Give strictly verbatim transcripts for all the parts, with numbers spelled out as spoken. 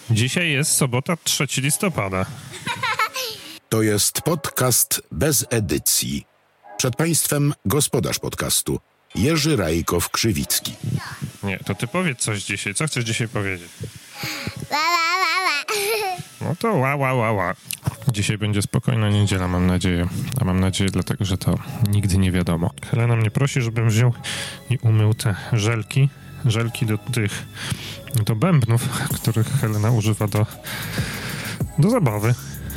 Dzisiaj jest sobota, trzeciego listopada. To jest podcast bez edycji. Przed państwem gospodarz podcastu Jerzy Rajkow-Krzywicki. Nie, to ty powiedz coś dzisiaj. Co chcesz dzisiaj powiedzieć? Ła, ła, ła, ła. No to ła, ła, ła, ła. Dzisiaj będzie spokojna niedziela, mam nadzieję. A mam nadzieję dlatego, że to nigdy nie wiadomo. Helena mnie prosi, żebym wziął i umył te żelki. Żelki do tych, do bębnów, których Helena używa do, do zabawy.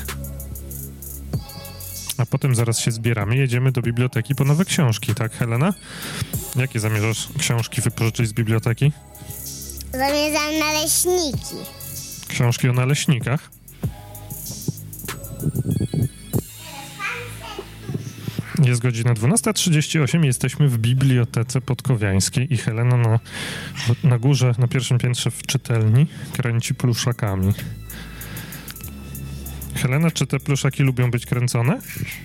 A potem zaraz się zbieramy, jedziemy do biblioteki po nowe książki, tak, Helena? Jakie zamierzasz książki wypożyczyć z biblioteki? Zamierzam naleśniki. Książki o naleśnikach? Jest godzina dwunasta trzydzieści osiem, jesteśmy w Bibliotece Podkowiańskiej i Helena na, na górze, na pierwszym piętrze w czytelni kręci pluszakami. Helena, czy te pluszaki lubią być kręcone?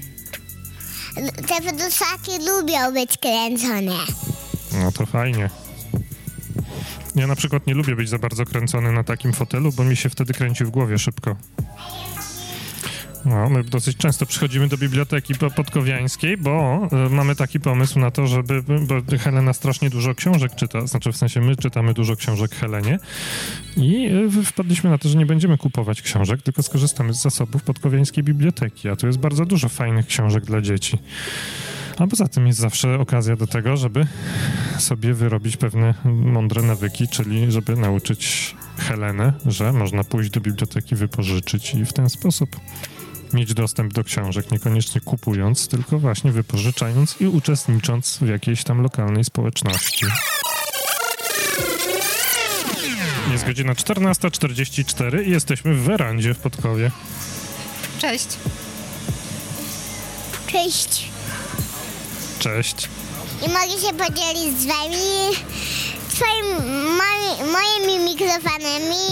Te pluszaki lubią być kręcone. No to fajnie. Ja na przykład nie lubię być za bardzo kręcony na takim fotelu, bo mi się wtedy kręci w głowie szybko. No, my dosyć często przychodzimy do Biblioteki Podkowiańskiej, bo y, mamy taki pomysł na to, żeby, bo Helena strasznie dużo książek czyta, znaczy w sensie my czytamy dużo książek Helenie i y, wpadliśmy na to, że nie będziemy kupować książek, tylko skorzystamy z zasobów Podkowiańskiej Biblioteki, a tu jest bardzo dużo fajnych książek dla dzieci. A poza tym jest zawsze okazja do tego, żeby sobie wyrobić pewne mądre nawyki, czyli żeby nauczyć Helenę, że można pójść do biblioteki, wypożyczyć i w ten sposób mieć dostęp do książek, niekoniecznie kupując, tylko właśnie wypożyczając i uczestnicząc w jakiejś tam lokalnej społeczności. Jest godzina czternasta czterdzieści cztery i jesteśmy w werandzie w Podkowie. Cześć. Cześć. Cześć. I mogę się podzielić z wami swoim, moi, moimi mikrofonami.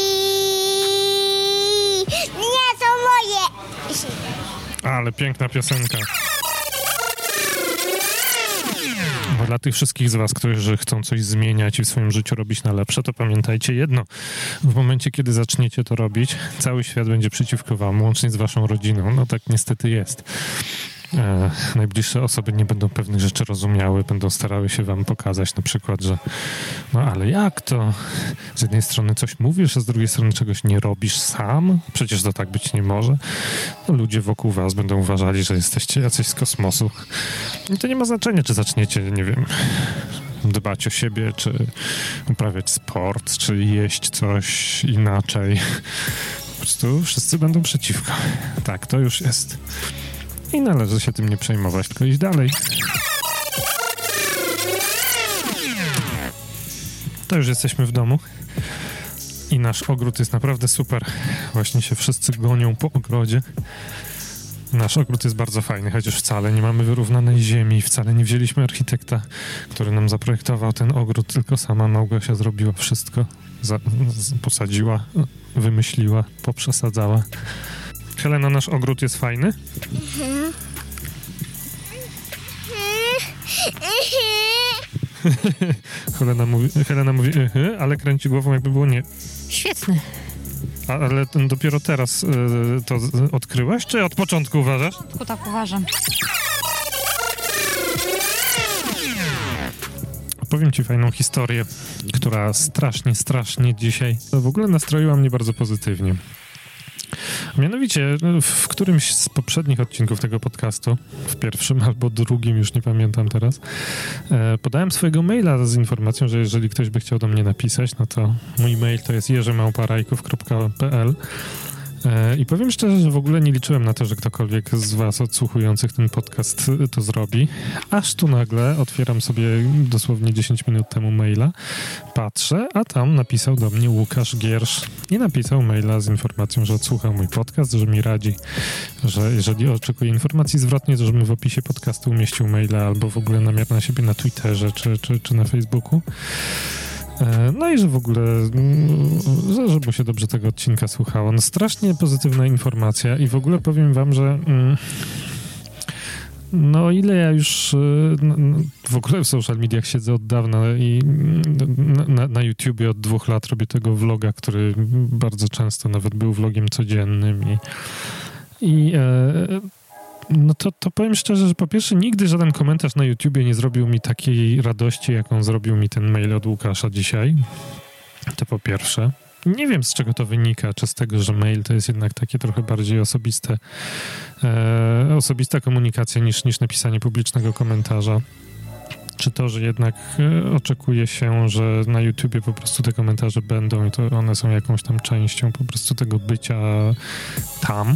Nie, to moje. Ale piękna piosenka. Bo dla tych wszystkich z was, którzy chcą coś zmieniać i w swoim życiu robić na lepsze, to pamiętajcie jedno. W momencie, kiedy zaczniecie to robić, cały świat będzie przeciwko wam, łącznie z waszą rodziną. No tak niestety jest. E, najbliższe osoby nie będą pewnych rzeczy rozumiały, będą starały się wam pokazać na przykład, że no ale jak to? Z jednej strony coś mówisz, a z drugiej strony czegoś nie robisz sam? Przecież to tak być nie może. No, ludzie wokół was będą uważali, że jesteście jacyś z kosmosu. I to nie ma znaczenia, czy zaczniecie, nie wiem, dbać o siebie, czy uprawiać sport, czy jeść coś inaczej. Po prostu wszyscy będą przeciwko. Tak, to już jest. I należy się tym nie przejmować, tylko iść dalej. To już jesteśmy w domu. I nasz ogród jest naprawdę super. Właśnie się wszyscy gonią po ogrodzie. Nasz ogród jest bardzo fajny, chociaż wcale nie mamy wyrównanej ziemi. Wcale nie wzięliśmy architekta, który nam zaprojektował ten ogród, tylko sama Małgosia zrobiła wszystko. Za, z, posadziła, wymyśliła, poprzesadzała. Helena, nasz ogród jest fajny? Mhm. Helena mówi, Helena mówi uh-huh, ale kręci głową, jakby było nie. Świetny. A, ale dopiero teraz y, to odkryłaś, czy od początku uważasz? Tylko tak uważam. Powiem ci fajną historię, która strasznie, strasznie dzisiaj w ogóle nastroiła mnie bardzo pozytywnie. Mianowicie w którymś z poprzednich odcinków tego podcastu, w pierwszym albo drugim, już nie pamiętam teraz, e, podałem swojego maila z informacją, że jeżeli ktoś by chciał do mnie napisać, no to mój mail to jest jerzy małpa rajkow kropka p l. I powiem szczerze, że w ogóle nie liczyłem na to, że ktokolwiek z was odsłuchujących ten podcast to zrobi. Aż tu nagle otwieram sobie dosłownie dziesięć minut temu maila, patrzę, a tam napisał do mnie Łukasz Giersz i napisał maila z informacją, że odsłuchał mój podcast, że mi radzi, że jeżeli oczekuje informacji zwrotnej, to żebym w opisie podcastu umieścił maila albo w ogóle namiar na siebie na Twitterze czy, czy, czy na Facebooku. No i że w ogóle, żeby mu się dobrze tego odcinka słuchało. No strasznie pozytywna informacja i w ogóle powiem wam, że mm, no o ile ja już no, w ogóle w social mediach siedzę od dawna i na, na, na YouTubie od dwóch lat robię tego vloga, który bardzo często nawet był vlogiem codziennym i, i e, no to, to powiem szczerze, że po pierwsze nigdy żaden komentarz na YouTubie nie zrobił mi takiej radości, jaką zrobił mi ten mail od Łukasza dzisiaj. To po pierwsze. Nie wiem, z czego to wynika, czy z tego, że mail to jest jednak takie trochę bardziej osobiste, e, osobista komunikacja niż, niż napisanie publicznego komentarza. Czy to, że jednak e, oczekuje się, że na YouTubie po prostu te komentarze będą i to one są jakąś tam częścią po prostu tego bycia tam.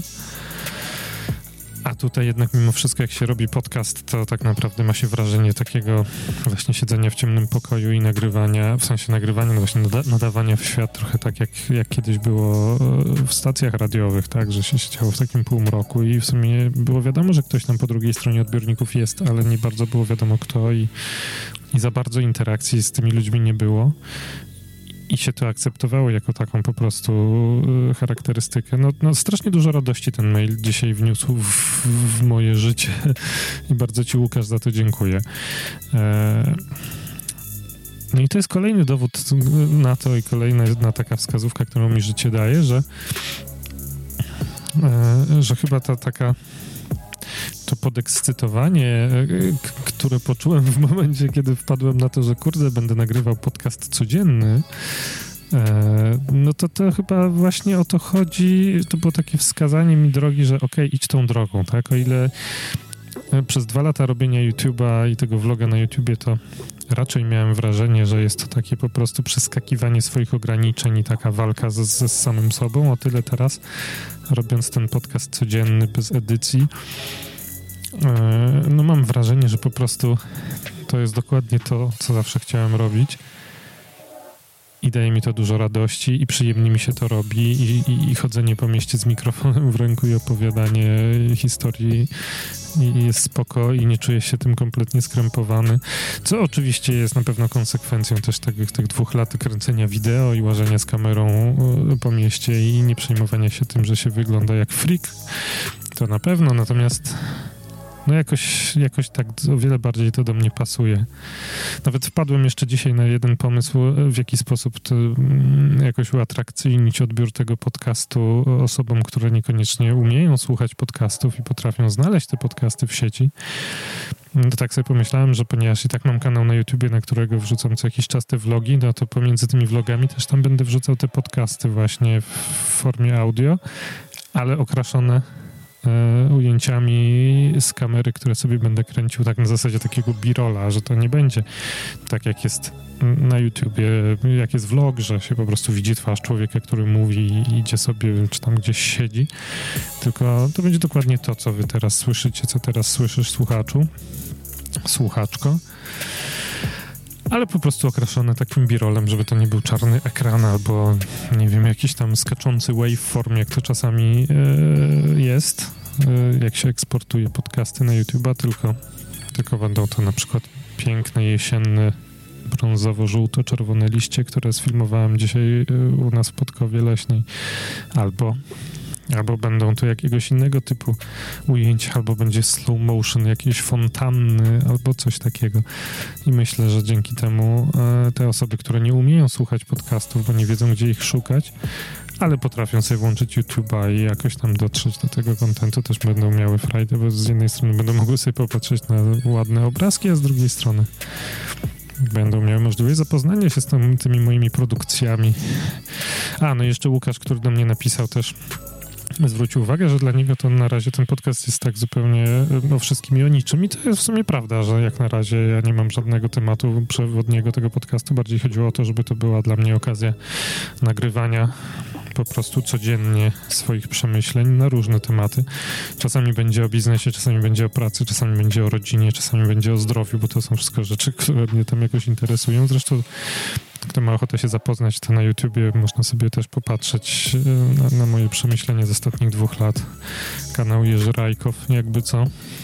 A tutaj jednak mimo wszystko, jak się robi podcast, to tak naprawdę ma się wrażenie takiego właśnie siedzenia w ciemnym pokoju i nagrywania, w sensie nagrywania, no właśnie nada- nadawania w świat trochę tak, jak, jak kiedyś było w stacjach radiowych, tak, że się siedziało w takim półmroku i w sumie było wiadomo, że ktoś tam po drugiej stronie odbiorników jest, ale nie bardzo było wiadomo kto i, i za bardzo interakcji z tymi ludźmi nie było. I się to akceptowało jako taką po prostu y, charakterystykę. No, no strasznie dużo radości ten mail dzisiaj wniósł w, w moje życie i bardzo ci, Łukasz, za to dziękuję. E, no i to jest kolejny dowód na to i kolejna taka wskazówka, którą mi życie daje, że, e, że chyba ta taka to podekscytowanie, k- które poczułem w momencie, kiedy wpadłem na to, że kurde, będę nagrywał podcast codzienny, e, no to to chyba właśnie o to chodzi, to było takie wskazanie mi drogi, że okej, okay, idź tą drogą, tak? O ile przez dwa lata robienia YouTube'a i tego vloga na YouTubie, to raczej miałem wrażenie, że jest to takie po prostu przeskakiwanie swoich ograniczeń i taka walka z, z samym sobą, o tyle teraz, robiąc ten podcast codzienny, bez edycji, no mam wrażenie, że po prostu to jest dokładnie to, co zawsze chciałem robić i daje mi to dużo radości i przyjemnie mi się to robi i, i, i chodzenie po mieście z mikrofonem w ręku i opowiadanie historii i jest spoko i nie czuję się tym kompletnie skrępowany, co oczywiście jest na pewno konsekwencją też tych, tych dwóch lat kręcenia wideo i łażenia z kamerą po mieście i nie przejmowania się tym, że się wygląda jak freak, to na pewno, natomiast no jakoś, jakoś tak o wiele bardziej to do mnie pasuje. Nawet wpadłem jeszcze dzisiaj na jeden pomysł, w jaki sposób to jakoś uatrakcyjnić odbiór tego podcastu osobom, które niekoniecznie umieją słuchać podcastów i potrafią znaleźć te podcasty w sieci. To tak sobie pomyślałem, że ponieważ i tak mam kanał na YouTubie, na którego wrzucam co jakiś czas te vlogi, no to pomiędzy tymi vlogami też tam będę wrzucał te podcasty właśnie w formie audio, ale okraszone ujęciami z kamery, które sobie będę kręcił tak na zasadzie takiego b-rolla, że to nie będzie tak jak jest na YouTubie, jak jest vlog, że się po prostu widzi twarz człowieka, który mówi i idzie sobie, czy tam gdzieś siedzi, tylko to będzie dokładnie to, co wy teraz słyszycie, co teraz słyszysz, słuchaczu, słuchaczko, ale po prostu okraszone takim b-rollem, żeby to nie był czarny ekran albo, nie wiem, jakiś tam skaczący waveform, jak to czasami e, jest, e, jak się eksportuje podcasty na YouTube'a, tylko, tylko będą to na przykład piękne, jesienne, brązowo-żółto-czerwone liście, które sfilmowałem dzisiaj e, u nas w Podkowie Leśnej, albo Albo będą to jakiegoś innego typu ujęcia, albo będzie slow motion, jakieś fontanny, albo coś takiego. I myślę, że dzięki temu e, te osoby, które nie umieją słuchać podcastów, bo nie wiedzą, gdzie ich szukać, ale potrafią sobie włączyć YouTube'a i jakoś tam dotrzeć do tego kontentu, też będą miały frajdę, bo z jednej strony będą mogły sobie popatrzeć na ładne obrazki, a z drugiej strony będą miały możliwość zapoznania się z tym, tymi moimi produkcjami. A, no jeszcze Łukasz, który do mnie napisał też, zwrócił uwagę, że dla niego to na razie ten podcast jest tak zupełnie o wszystkim i o niczym. I to jest w sumie prawda, że jak na razie ja nie mam żadnego tematu przewodniego tego podcastu. Bardziej chodziło o to, żeby to była dla mnie okazja nagrywania po prostu codziennie swoich przemyśleń na różne tematy. Czasami będzie o biznesie, czasami będzie o pracy, czasami będzie o rodzinie, czasami będzie o zdrowiu, bo to są wszystko rzeczy, które mnie tam jakoś interesują. Zresztą kto ma ochotę się zapoznać, to na YouTubie można sobie też popatrzeć na, na moje przemyślenia z ostatnich dwóch lat. Kanał Jerzy Rajkow, jakby co.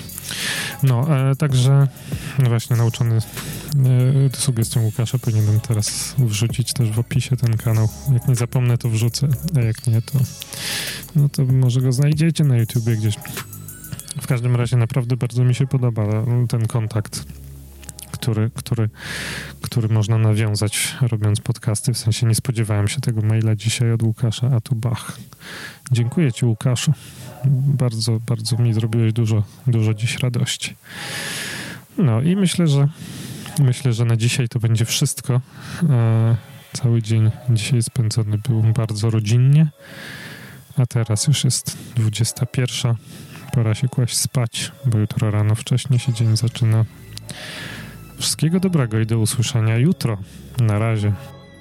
No, e, także no właśnie nauczony e, sugestią Łukasza powinienem teraz wrzucić też w opisie ten kanał. Jak nie zapomnę, to wrzucę, a jak nie, to no to może go znajdziecie na YouTubie gdzieś. W każdym razie naprawdę bardzo mi się podoba ten kontakt, który, który, który można nawiązać robiąc podcasty. W sensie nie spodziewałem się tego maila dzisiaj od Łukasza, a tu bach. Dziękuję ci, Łukaszu. Bardzo, bardzo mi zrobiłeś dużo, dużo dziś radości. No i myślę, że myślę, że na dzisiaj to będzie wszystko. E, cały dzień dzisiaj spędzony był bardzo rodzinnie, a teraz już jest dwudziesta pierwsza. Pora się kłaść spać, bo jutro rano wcześnie się dzień zaczyna. Wszystkiego dobrego i do usłyszenia jutro. Na razie.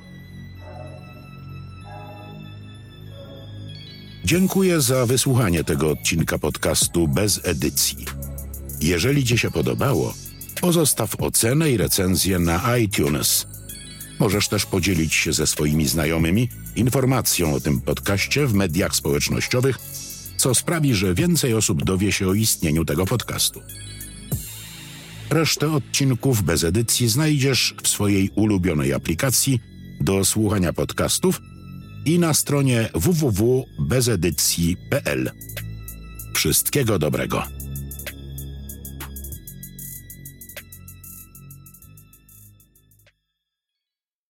Dziękuję za wysłuchanie tego odcinka podcastu bez edycji. Jeżeli ci się podobało, pozostaw ocenę i recenzję na iTunes. Możesz też podzielić się ze swoimi znajomymi informacją o tym podcaście w mediach społecznościowych, co sprawi, że więcej osób dowie się o istnieniu tego podcastu. Resztę odcinków bez edycji znajdziesz w swojej ulubionej aplikacji do słuchania podcastów i na stronie w w w kropka bez edycji kropka p l. Wszystkiego dobrego.